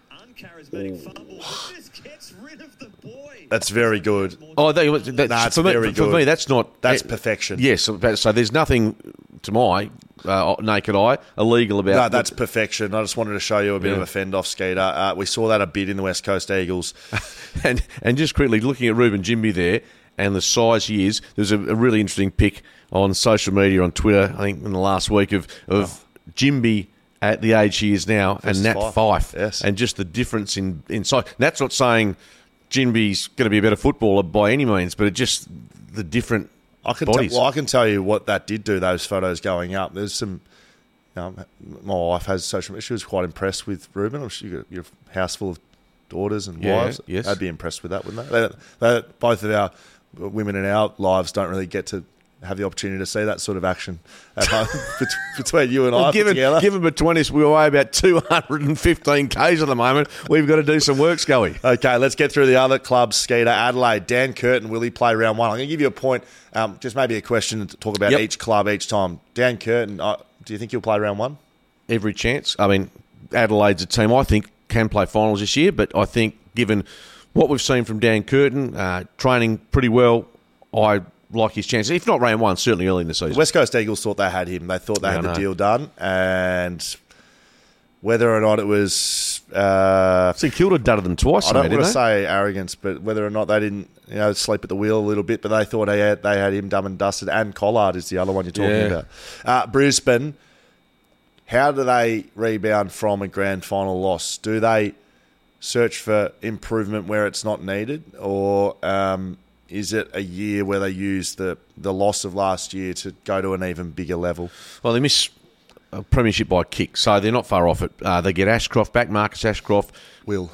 That's very good. That's very good. For me, that's not... That's perfection. Yes, so there's nothing, to my naked eye, illegal about... No, that's perfection. I just wanted to show you a bit of a fend-off, Skeeter. We saw that a bit in the West Coast Eagles. and just quickly, looking at Ruben Jimby there and the size he is, there's a really interesting pic on social media, on Twitter, I think in the last week, of Jimby at the age he is now, and Nat Fyfe, and just the difference in size. Nat's not saying Jimby's going to be a better footballer by any means, but it just the different bodies. I can tell you what that did do, those photos going up. There's some... my wife has social media. She was quite impressed with Ruben. I'm sure you're a house full of daughters and wives. Yes. They'd be impressed with that, wouldn't they? Both of our women in our lives don't really get to have the opportunity to see that sort of action at home between you and I together. Given between us, we weigh about 215 k's at the moment. We've got to do some work, Scully. Okay, let's get through the other clubs, Skeeter. Adelaide, Dan Curtin, will he play round one? I'm going to give you a point, just maybe a question to talk about each club each time. Dan Curtin, do you think he'll play round one? Every chance. I mean, Adelaide's a team I think can play finals this year, but I think given what we've seen from Dan Curtin, training pretty well, I like his chances. If not round one, certainly early in the season. The West Coast Eagles thought they had him. They thought they had the deal done. And whether or not it was... St Kilda done them twice. I don't want to say arrogance, but whether or not they didn't sleep at the wheel a little bit, but they thought they had him done and dusted. And Collard is the other one you're talking about. Brisbane, how do they rebound from a grand final loss? Do they search for improvement where it's not needed? Or... is it a year where they use the loss of last year to go to an even bigger level? Well, they miss a premiership by a kick, so they're not far off it. They get Ashcroft back, Marcus Ashcroft. Will,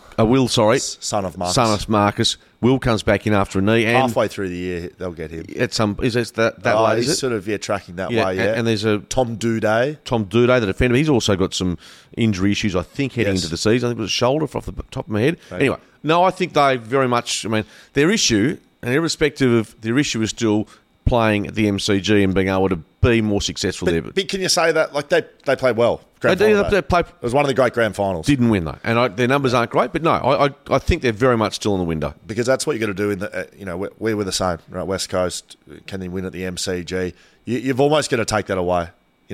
son of Marcus. Son of Marcus. Will comes back in after a knee. And halfway through the year, they'll get him. At some, is it that way? He's is it? sort of tracking that way. Yeah, and there's a Tom Doedee, the defender. He's also got some injury issues, I think, heading into the season. I think it was a shoulder off the top of my head. Maybe. Anyway, no, I think they very much. I mean, their issue, and irrespective of their issue, is still playing at the MCG and being able to be more successful there. But can you say that they played well? They it was one of the great grand finals. Didn't win though, and their numbers aren't great. But no, I think they're very much still in the window, because that's what you got to do. In the we were the same, right? West Coast, can they win at the MCG? You've almost got to take that away.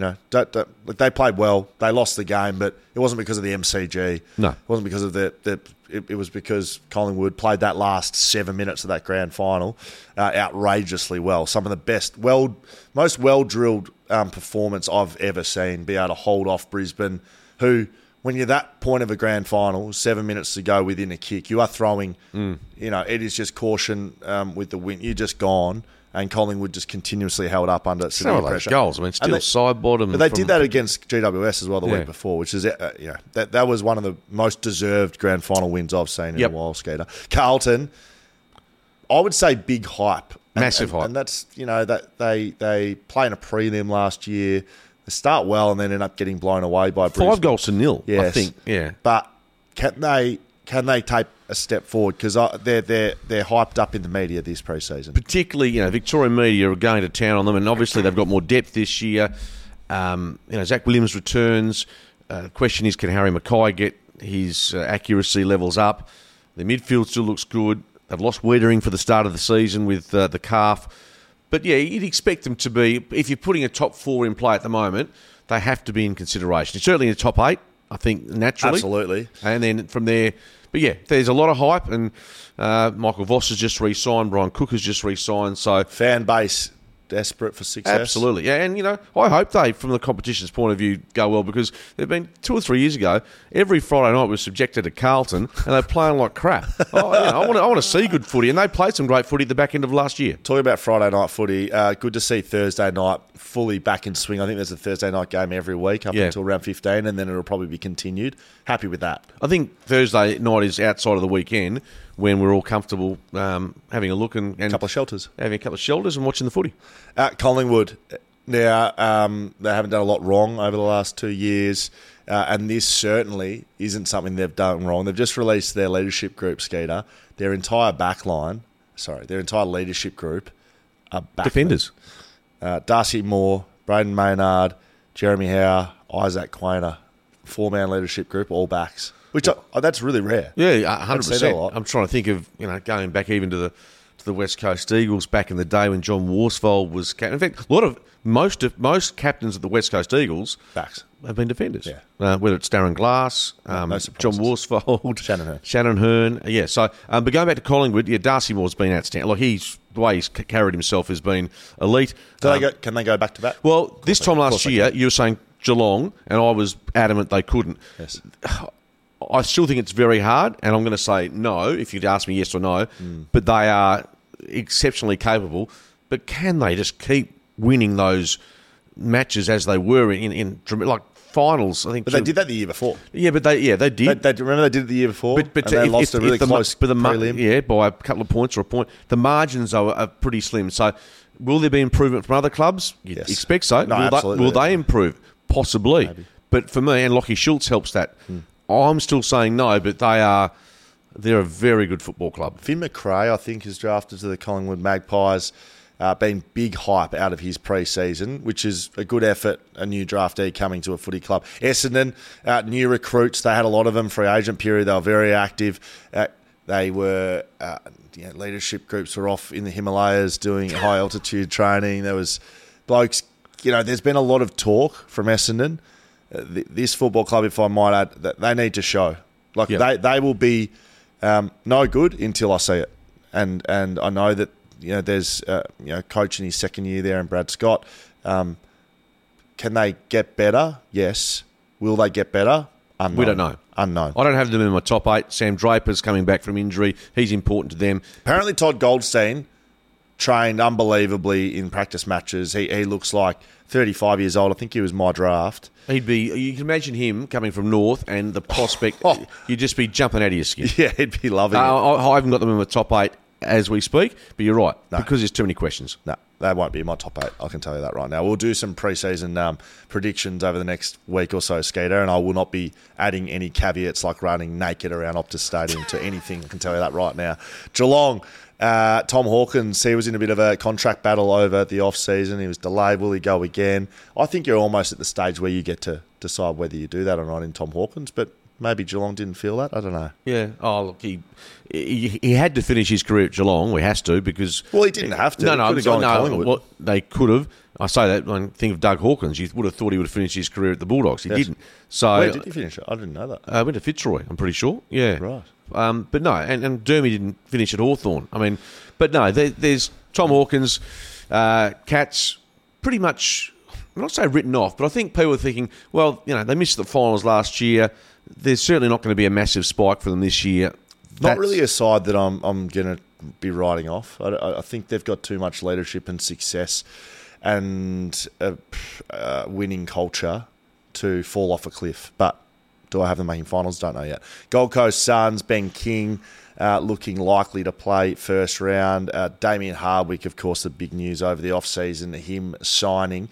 They played well. They lost the game, but it wasn't because of the MCG. No, it wasn't because of it was because Collingwood played that last 7 minutes of that grand final outrageously well. Some of the best, most well-drilled performance I've ever seen. Be able to hold off Brisbane, who, when you're that point of a grand final, 7 minutes to go within a kick, you are throwing. It is just caution with the win. You're just gone. And Collingwood just continuously held up under severe pressure. Goals, I mean, still side bottom. But they did that against GWS as well the week before, which is that was one of the most deserved grand final wins I've seen in a while, Skeeter. Carlton, I would say big hype, massive hype, and that's that they play in a prelim last year. They start well and then end up getting blown away by Brisbane. 5-0. Yes. I think. Yeah, but can they take a step forward, because they're hyped up in the media this pre-season. Particularly, Victorian media are going to town on them, and obviously they've got more depth this year. Zach Williams returns. The question is, can Harry Mackay get his accuracy levels up? The midfield still looks good. They've lost Wiedering for the start of the season with the calf. But yeah, you'd expect them to be, if you're putting a top 4 in play at the moment, they have to be in consideration. It's certainly in the top 8, I think, naturally. Absolutely. And then from there... But yeah, there's a lot of hype, and Michael Voss has just re-signed, Brian Cook has just re-signed, so... Fan base desperate for success. Absolutely, yeah, and I hope they, from the competition's point of view, go well, because they've been 2 or 3 years ago, every Friday night was subjected to Carlton, and they're playing like crap. I want to see good footy, and they played some great footy at the back end of last year. Talking about Friday night footy, good to see Thursday night fully back in swing. I think there's a Thursday night game every week up until round 15, and then it'll probably be continued. Happy with that. I think Thursday night is outside of the weekend, when we're all comfortable having a look and a couple of shelters. Having a couple of shelters and watching the footy. Collingwood, now, they haven't done a lot wrong over the last 2 years, and this certainly isn't something they've done wrong. They've just released their leadership group, Skeeter. Their entire leadership group are back. Defenders. Darcy Moore, Braden Maynard, Jeremy Howe, Isaac Quainer, 4-man leadership group, all backs. Which that's really rare. Yeah, 100%. I'm trying to think of going back even to the West Coast Eagles back in the day when John Worsfold was captain. In fact, most captains of the West Coast Eagles backs have been defenders. Yeah. Whether it's Darren Glass, John Worsfold, Shannon Hearn. Yeah. So, but going back to Collingwood, Darcy Moore's been outstanding. Like the way he's carried himself has been elite. Can they go back to back? Well, this time last year, you were saying Geelong, and I was adamant they couldn't. Yes. I still think it's very hard, and I'm going to say no if you'd ask me yes or no, but they are exceptionally capable. But can they just keep winning those matches as they were in like finals? I think. But they did that the year before. Yeah, but they did. Remember they did it the year before, but they lost a really close prelim. Yeah, by a couple of points or a point. The margins are pretty slim. So will there be improvement from other clubs? You'd expect so. No, absolutely. Will they improve? Possibly. Maybe. But for me, and Lachie Schultz helps that. I'm still saying no, but they're a very good football club. Finn McRae, I think, is drafted to the Collingwood Magpies. Been big hype out of his pre-season, which is a good effort, a new draftee coming to a footy club. Essendon, new recruits. They had a lot of them free agent period. They were very active. They were leadership groups were off in the Himalayas doing high altitude training. There was blokes. There's been a lot of talk from Essendon. This football club, if I might add, that they need to show. They will be no good until I see it. And I know that there's coach in his second year there, and Brad Scott. Can they get better? Yes. Will they get better? Unknown. We don't know. Unknown. I don't have them in my top 8. Sam Draper's coming back from injury. He's important to them. Apparently, Todd Goldstein trained unbelievably in practice matches. He looks like 35 years old. I think he was my draft. You can imagine him coming from North and the prospect, you'd just be jumping out of your skin. Yeah, he'd be loving it. I haven't got them in the top 8 as we speak, but you're right, because there's too many questions. No, they won't be in my top 8, I can tell you that right now. We'll do some pre-season predictions over the next week or so, Skeeter, and I will not be adding any caveats like running naked around Optus Stadium to anything, I can tell you that right now. Geelong, Tom Hawkins, he was in a bit of a contract battle over the off-season. He was delayed. Will he go again? I think you're almost at the stage where you get to decide whether you do that or not in Tom Hawkins, but maybe Geelong didn't feel that. I don't know. Yeah. Oh, look, he had to finish his career at Geelong. We has to because... Well, he didn't have to. No. They could have. I say that when I think of Doug Hawkins. You would have thought he would have finished his career at the Bulldogs. He didn't. So where did he finish? I didn't know that. Went to Fitzroy, I'm pretty sure. Yeah. Right. But no, and Dermy didn't finish at Hawthorn. I mean, but no, there's Tom Hawkins, Cats, pretty much, I'm not saying written off, but I think people are thinking, well, they missed the finals last year. There's certainly not going to be a massive spike for them this year. Not really a side that I'm going to be writing off. I think they've got too much leadership and success and winning culture to fall off a cliff. But do I have them making finals? Don't know yet. Gold Coast Suns, Ben King looking likely to play first round. Damien Hardwick, of course, the big news over the off-season, him signing.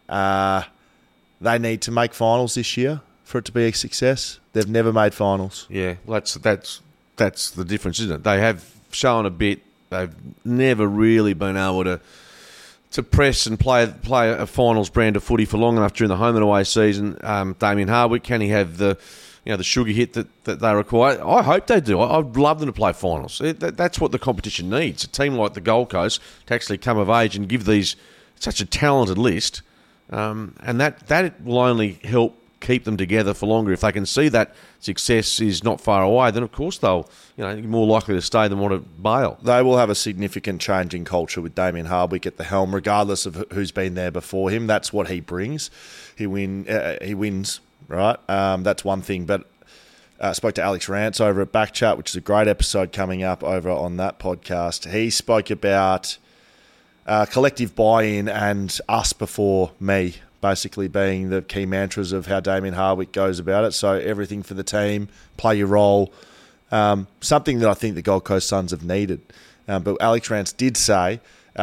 They need to make finals this year for it to be a success. They've never made finals. Yeah, well, that's the difference, isn't it? They have shown a bit. They've never really been able to press and play a finals brand of footy for long enough during the home and away season. Damien Hardwick, can he have the sugar hit that they require? I hope they do. I'd love them to play finals. That's what the competition needs. A team like the Gold Coast to actually come of age and give these such a talented list, and that will only help keep them together for longer. If they can see that success is not far away, then of course they'll more likely to stay than want to bail. They will have a significant change in culture with Damien Hardwick at the helm, regardless of who's been there before him. That's what he brings. He wins, right? That's one thing. But I spoke to Alex Rance over at Backchat, which is a great episode coming up over on that podcast. He spoke about collective buy-in and us before me, basically being the key mantras of how Damien Hardwick goes about it. So everything for the team, play your role, something that I think the Gold Coast Suns have needed. But Alex Rance did say,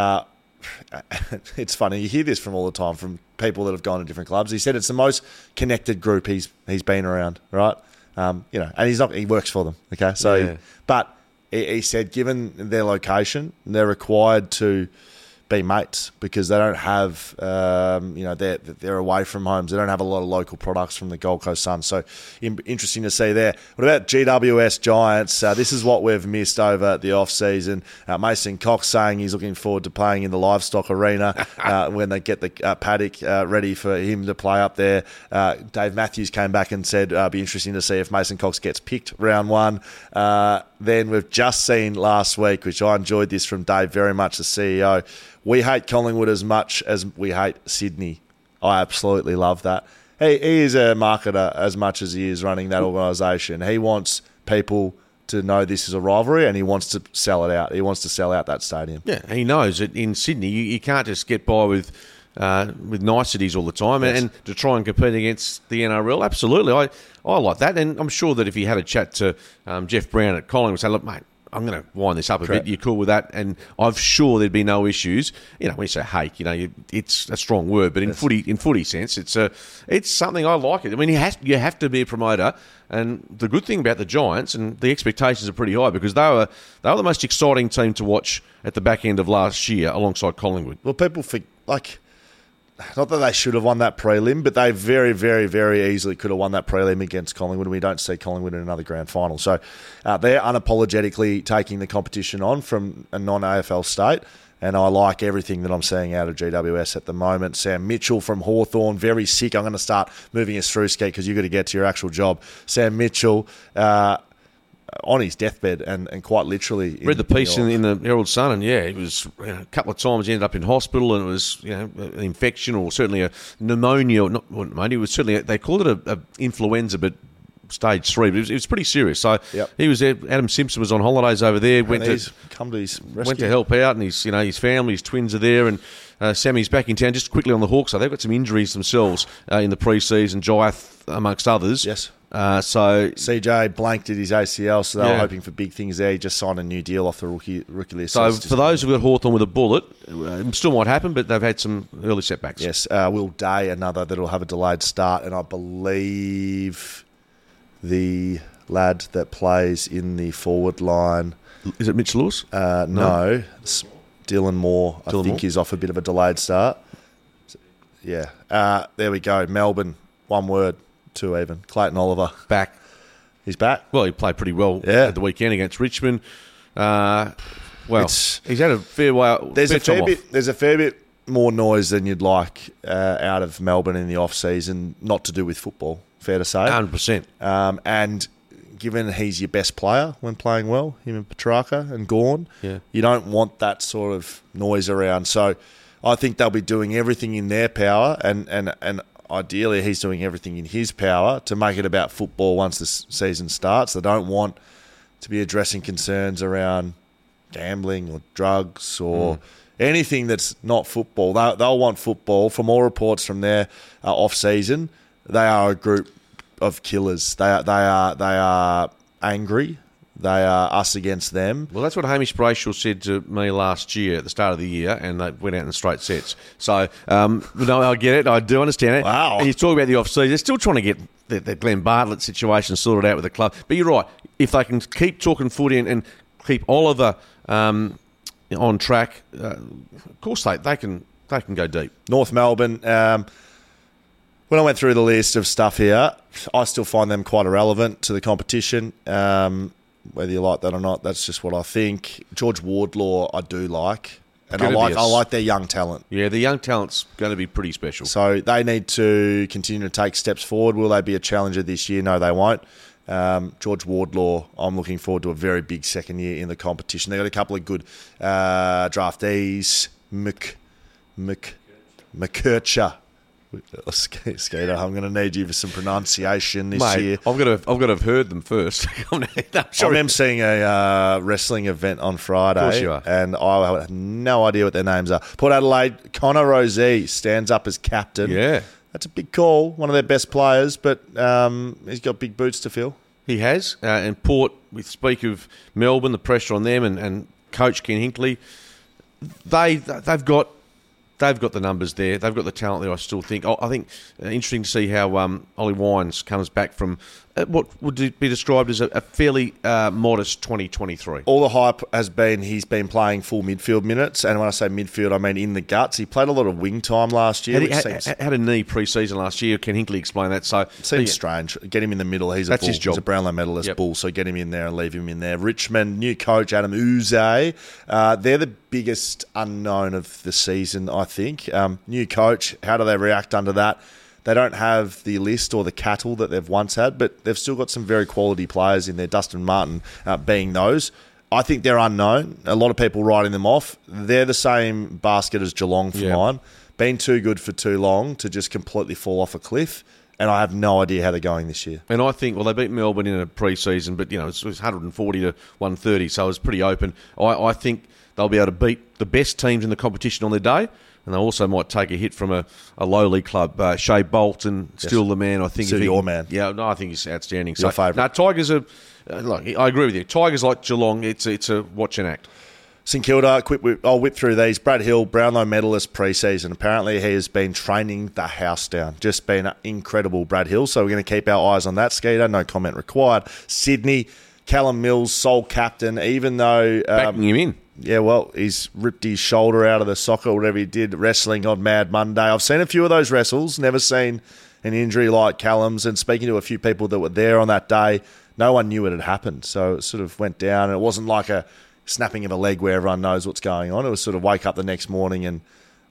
it's funny, you hear this from all the time from people that have gone to different clubs. He said it's the most connected group he's been around, right? And he works for them, okay? So, yeah. But he said given their location, they're required to be mates because they don't have, they're away from homes. They don't have a lot of local products from the Gold Coast Suns. So interesting to see there. What about GWS Giants? This is what we've missed over the off-season. Mason Cox saying he's looking forward to playing in the livestock arena when they get the paddock ready for him to play up there. Dave Matthews came back and said be interesting to see if Mason Cox gets picked round one. Then we've just seen last week, which I enjoyed this from Dave very much, the CEO. We hate Collingwood as much as we hate Sydney. I absolutely love that. He is a marketer as much as he is running that organisation. He wants people to know this is a rivalry and he wants to sell it out. He wants to sell out that stadium. Yeah, he knows that in Sydney you can't just get by with niceties all the time. Yes. And to try and compete against the NRL, absolutely. I like that. And I'm sure that if he had a chat to Jeff Brown at Collingwood, say, look, mate, I'm going to wind this up a bit. You're cool with that? And I'm sure there'd be no issues. When you say hate, it's a strong word, but in footy sense, it's something I like it. I mean, you have to be a promoter. And the good thing about the Giants, and the expectations are pretty high because they were the most exciting team to watch at the back end of last year alongside Collingwood. Well, people think, not that they should have won that prelim, but they very, very, very easily could have won that prelim against Collingwood, and we don't see Collingwood in another grand final. So they're unapologetically taking the competition on from a non-AFL state, and I like everything that I'm seeing out of GWS at the moment. Sam Mitchell from Hawthorn, very sick. I'm going to start moving us through, Skeet, because you've got to get to your actual job. Sam Mitchell on his deathbed and quite literally. Read the piece in the Herald Sun, and it was a couple of times he ended up in hospital, and it was an infection or certainly a pneumonia. Not pneumonia. It was certainly they called it a influenza, but stage 3, but it was pretty serious. So Yep. he was there. Adam Simpson was on holidays over there. He's come to his rescue. Went to help out, and his family, his twins are there, and Sammy's back in town. Just quickly on the Hawks, so they've got some injuries themselves in the pre-season, Jiath amongst others. Yes. So CJ blanked at his ACL, so they were Yeah. hoping for big things there. He just signed a new deal off the rookie list. So it's for those who've got Hawthorn with a bullet, it still might happen, but they've had some early setbacks. Yes, Will Day, another that'll have a delayed start, and I believe the lad that plays in the forward line, Is it Mitch Lewis? no, it's Dylan Moore, I think is off a bit of a delayed start. Yeah, there we go. Melbourne, one word, 2 even. Clayton Oliver, Back. he's back. Well, he played pretty well Yeah. at the weekend against Richmond. It's- He's had a fair while. There's a time fair off. bit. There's a fair bit more noise than you'd like out of Melbourne in the off season. Not to do with football, fair to say. 100%. And given he's your best player when playing well, him and Petrarca and Gawn, Yeah. you don't want that sort of noise around. So I think they'll be doing everything in their power, and ideally he's doing everything in his power to make it about football once the season starts. They don't want to be addressing concerns around gambling or drugs or anything that's not football. They'll want football. From all reports from their off-season, they are a group of killers. They are angry. They are us against them. Well, that's what Hamish Brayshaw said to me last year at the start of the year, and they went out in straight sets. So, no, I get it. I do understand it. Wow. And he's talking about the off-season. They're still trying to get the Glenn Bartlett situation sorted out with the club. But you're right. If they can keep talking footy and keep Oliver on track, of course they can go deep. North Melbourne, when I went through the list of stuff here, I still find them quite irrelevant to the competition. Whether you like that or not, that's just what I think. George Wardlaw, I do like. And I like their young talent. Yeah, the young talent's going to be pretty special. So they need to continue to take steps forward. Will they be a challenger this year? No, they won't. George Wardlaw, I'm looking forward to a very big second year in the competition. They've got a couple of good draftees. McKercher. Skeeter, I'm going to need you for some pronunciation this year. I've got to have heard them first. I remember seeing a wrestling event on Friday, Of course you are. and I have no idea what their names are. Port Adelaide, Connor Rozee stands up as captain. Yeah. That's a big call, one of their best players, but he's got big boots to fill. He has. And Port, we speak of Melbourne, the pressure on them, and coach Ken Hinkley, they've got the numbers there. They've got the talent there, I still think. I think interesting to see how Ollie Wines comes back from what would be described as a fairly modest 2023. All the hype has been he's been playing full midfield minutes, and when I say midfield, I mean in the guts. He played a lot of wing time last year, Had a knee pre-season last year. Ken Hinkley explained that. So seems strange. Get him in the middle. He's a That's bull. his job. He's a Brownlow medalist Yep. bull, so get him in there and leave him in there. Richmond, new coach Adam Uze. They're the biggest unknown of the season, I think. New coach, how do they react under that? They don't have the list or the cattle that they've once had, but they've still got some very quality players in there, Dustin Martin being those. I think they're unknown. A lot of people writing them off. They're the same basket as Geelong for mine. Been too good for too long to just completely fall off a cliff, and I have no idea how they're going this year. And I think, well, they beat Melbourne in a pre-season, but, it was 140 to 130, so it was pretty open. I think they'll be able to beat the best teams in the competition on their day, and they also might take a hit from a lowly club. Shea Bolton, still the man, I think. Still your man. Yeah, no, I think he's outstanding. Your favourite. No, Tigers are, I agree with you. Tigers like Geelong, it's a watch and act. St Kilda, I'll whip through these. Brad Hill, Brownlow medalist pre-season. Apparently he has been training the house down. Just been incredible, Brad Hill. So we're going to keep our eyes on that, Skeeter. No comment required. Sydney, Callum Mills, sole captain, even though... Backing him in. Yeah, well, he's ripped his shoulder out of the socket, whatever he did, wrestling on Mad Monday. I've seen a few of those wrestles, never seen an injury like Callum's, and speaking to a few people that were there on that day, no one knew it had happened. So it sort of went down, and it wasn't like a snapping of a leg where everyone knows what's going on. It was sort of wake up the next morning and,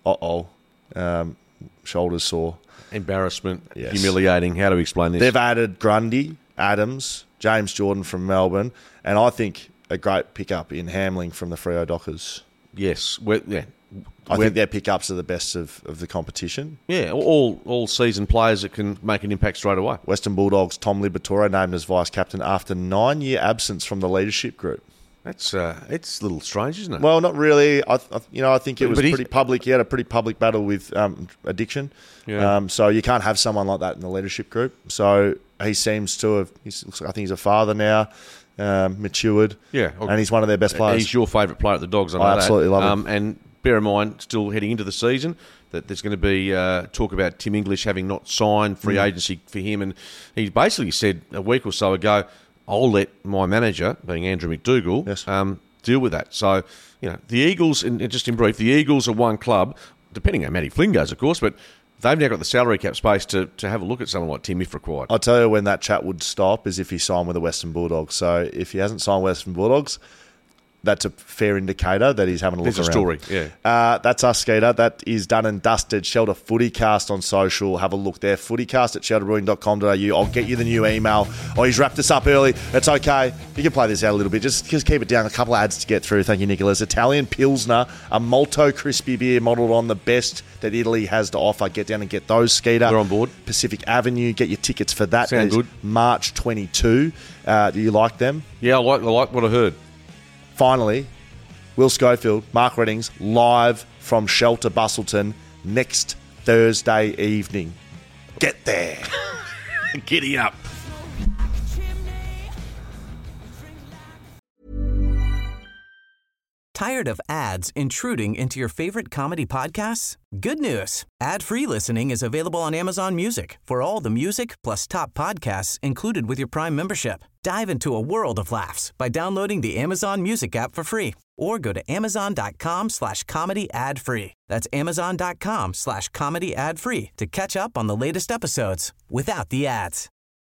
shoulders sore. Embarrassment, Yes. humiliating. How do we explain this? They've added Grundy, Adams, James Jordan from Melbourne, and I think a great pickup in Hamling from the Freo Dockers. Yes, I think their pickups are the best of the competition. Yeah, all season players that can make an impact straight away. Western Bulldogs' Tom Liberatore named as vice-captain after 9-year absence from the leadership group. It's a little strange, isn't it? Well, not really. I think it was pretty public. He had a pretty public battle with addiction. Yeah. So you can't have someone like that in the leadership group. So he seems to have. I think he's a father now, matured. Yeah, and he's one of their best players. He's your favourite player at the Dogs. I absolutely love him. And bear in mind, still heading into the season, that there's going to be talk about Tim English having not signed free agency for him, and he basically said a week or so ago, I'll let my manager, being Andrew McDougall, deal with that. So, the Eagles, and just in brief, the Eagles are one club, depending on how Matty Flynn goes, of course, but they've now got the salary cap space to have a look at someone like Tim if required. I'll tell you when that chat would stop is if he signed with the Western Bulldogs. So if he hasn't signed Western Bulldogs, that's a fair indicator that he's having a look around. There's a story, yeah. That's us, Skeeter. That is done and dusted. Shelter Footycast on social. Have a look there. Footycast at shelterbrewing.com.au. I'll get you the new email. Oh, he's wrapped us up early. It's okay. You can play this out a little bit. Just keep it down. A couple of ads to get through. Thank you, Nicholas. Italian Pilsner, a Molto crispy beer modelled on the best that Italy has to offer. Get down and get those, Skeeter. We're on board. Pacific Avenue. Get your tickets for that. Sound good. March 22. Do you like them? Yeah, I like what I heard. Finally, Will Schofield, Mark Reddings, live from Shelter Bustleton next Thursday evening. Get there. Giddy up. Tired of ads intruding into your favorite comedy podcasts? Good news. Ad-free listening is available on Amazon Music for all the music plus top podcasts included with your Prime membership. Dive into a world of laughs by downloading the Amazon Music app for free or go to amazon.com/comedy ad-free. That's amazon.com/comedy ad-free to catch up on the latest episodes without the ads.